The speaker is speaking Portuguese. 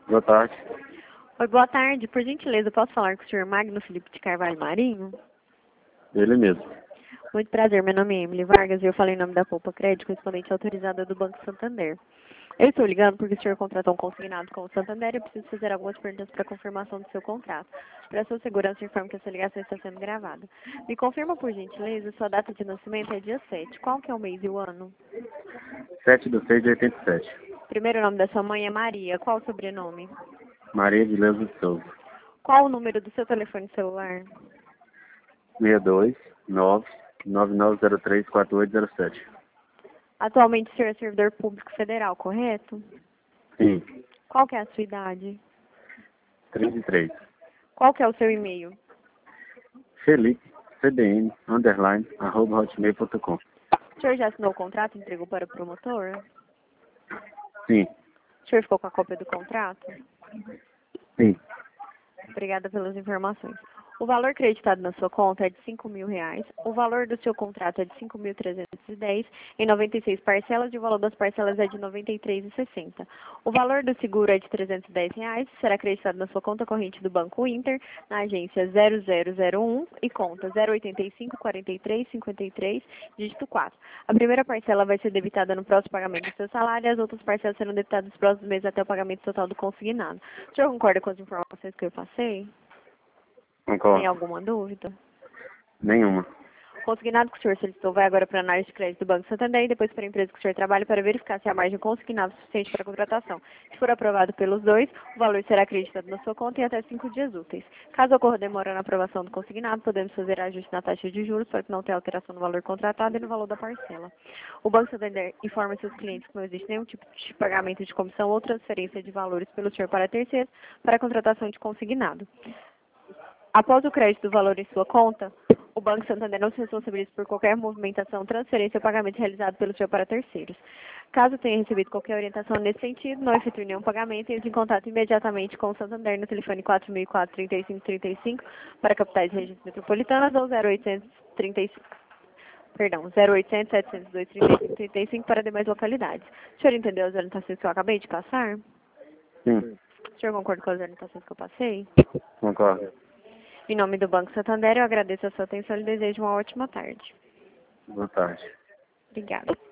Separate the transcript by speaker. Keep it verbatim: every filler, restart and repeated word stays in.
Speaker 1: Boa tarde.
Speaker 2: Oi, boa tarde. Por gentileza, posso falar com o senhor Magno Felipe de Carvalho Marinho?
Speaker 1: Ele mesmo.
Speaker 2: Muito prazer, meu nome é Emily Vargas e eu falei em nome da Poupa Crédito, correspondente autorizada do Banco Santander. Eu estou ligando porque o senhor contratou um consignado com o Santander e eu preciso fazer algumas perguntas para confirmação do seu contrato. Para sua segurança, informo que essa ligação está sendo gravada. Me confirma, por gentileza, sua data de nascimento é dia sete. Qual que é o mês e o ano?
Speaker 1: sete de seis de oitenta e sete.
Speaker 2: Primeiro nome da sua mãe é Maria. Qual o sobrenome?
Speaker 1: Maria de Leusa de Souza.
Speaker 2: Qual o número do seu telefone celular?
Speaker 1: seis dois nove nove nove zero três quatro oito zero sete.
Speaker 2: Atualmente o senhor é servidor público federal, correto?
Speaker 1: Sim.
Speaker 2: Qual que é a sua idade?
Speaker 1: trinta e três.
Speaker 2: Qual que é o seu e-mail?
Speaker 1: Felipe, C D N, underline, arroba hotmail ponto com.
Speaker 2: O senhor já assinou o contrato e entregou para o promotor?
Speaker 1: Sim.
Speaker 2: O senhor ficou com a cópia do contrato?
Speaker 1: Sim.
Speaker 2: Obrigada pelas informações. O valor creditado na sua conta é de cinco mil reais. O valor do seu contrato é de cinco mil trezentos e dez em noventa e seis parcelas e o valor das parcelas é de noventa e três reais e sessenta centavos. O valor do seguro é de trezentos e dez reais. Será creditado na sua conta corrente do Banco Inter, na agência zero zero zero um e conta zero oito cinco, quatro três, cinco três, dígito quatro. A primeira parcela vai ser debitada no próximo pagamento do seu salário e as outras parcelas serão debitadas nos próximos meses até o pagamento total do consignado. O senhor concorda com as informações que eu passei? Tem
Speaker 1: Concordo.
Speaker 2: alguma dúvida?
Speaker 1: Nenhuma.
Speaker 2: O consignado que o senhor solicitou vai agora para a análise de crédito do Banco Santander e depois para a empresa que o senhor trabalha para verificar se a margem consignada é suficiente para a contratação. Se for aprovado pelos dois, o valor será acreditado na sua conta em até cinco dias úteis. Caso ocorra demora na aprovação do consignado, podemos fazer ajuste na taxa de juros para que não tenha alteração no valor contratado e no valor da parcela. O Banco Santander informa seus clientes que não existe nenhum tipo de pagamento de comissão ou transferência de valores pelo senhor para terceiros para a contratação de consignado. Após o crédito do valor em sua conta, o Banco Santander não se responsabiliza por qualquer movimentação, transferência ou pagamento realizado pelo senhor para terceiros. Caso tenha recebido qualquer orientação nesse sentido, não efetue nenhum pagamento e entre em contato imediatamente com o Santander no telefone quatro mil e quatro, trinta e cinco trinta e cinco para capitais e regiões metropolitanas ou zero oitocentos, trinta e cinco, perdão, zero oitocentos, setecentos e dois, trinta e cinco trinta e cinco para demais localidades. O senhor entendeu as orientações que eu acabei de passar?
Speaker 1: Sim.
Speaker 2: O senhor concorda com as orientações que eu passei?
Speaker 1: Concordo.
Speaker 2: Em nome do Banco Santander, eu agradeço a sua atenção e lhe desejo uma ótima tarde.
Speaker 1: Boa tarde.
Speaker 2: Obrigada.